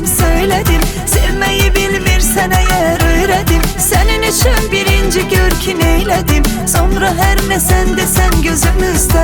sevirəm söylədim. Sevməyi bilmirsən əgər öyrədim. Sənin üçün birinci gör ki neylədim. Sonra hər nə sən desən gözümüzdə.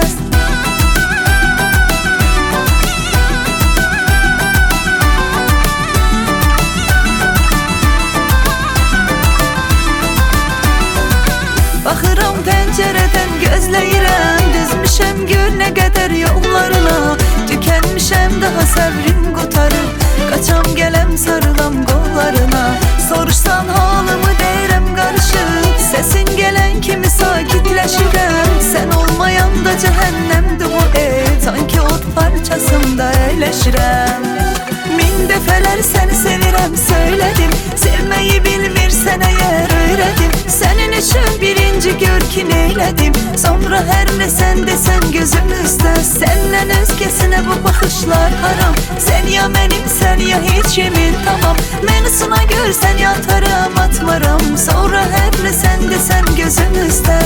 Baxıram pəncərədən gözləyirəm. Düzmüşəm gör nə qədər yollarına. Tükənmişəm daha səbrim qutarır. Qaçam gələm sarılam qollarına. Soruşsan halımı deyirəm qarışıb. Səsin gələn kimi sakitləşirəm. Sən olmayanda cəhənnəmdir bu ev. Sanki ot parçasında əyləşirəm. Min dəfələr səni sevirəm söylədim. Sevməyi bilmirsən əgər öyrədim. Sənin üçün birinci gör ki neylədim. Sonra hər nə sən desən gözümüzdə. Səndən özgəsinə bu baxışlar haram. Sən ya mənimsən ya heç yemin tamam. Məni sına görsən yatarım atmaram. Sonra hər nə sən desən gözümüzdə.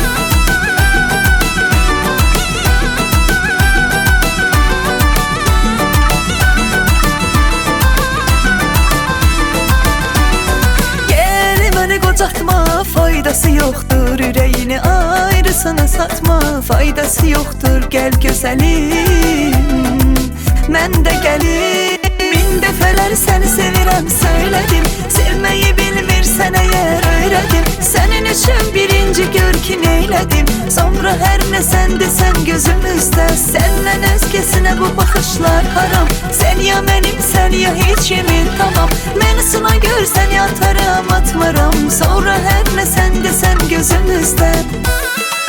Qocatma, faydası yoxdur. Ürəyini ayrısına satma, faydası yoxdur. Gəl gözəlim, mən də gəlim. Min dəfələr səni sevirəm söylədim. Sevməyi bilmirsən əgər öyrədim. Sənin üçün birinci gör ki neylədim. Sonra hər nə sən desən gözümüzdə. Səndən özgəsinə bu baxışlar haram. Sən ya mənimsən ya heç yemin tamam. Məni sına görsən yatarım atmaram. Sonra hər nə sən desən gözümüzdə.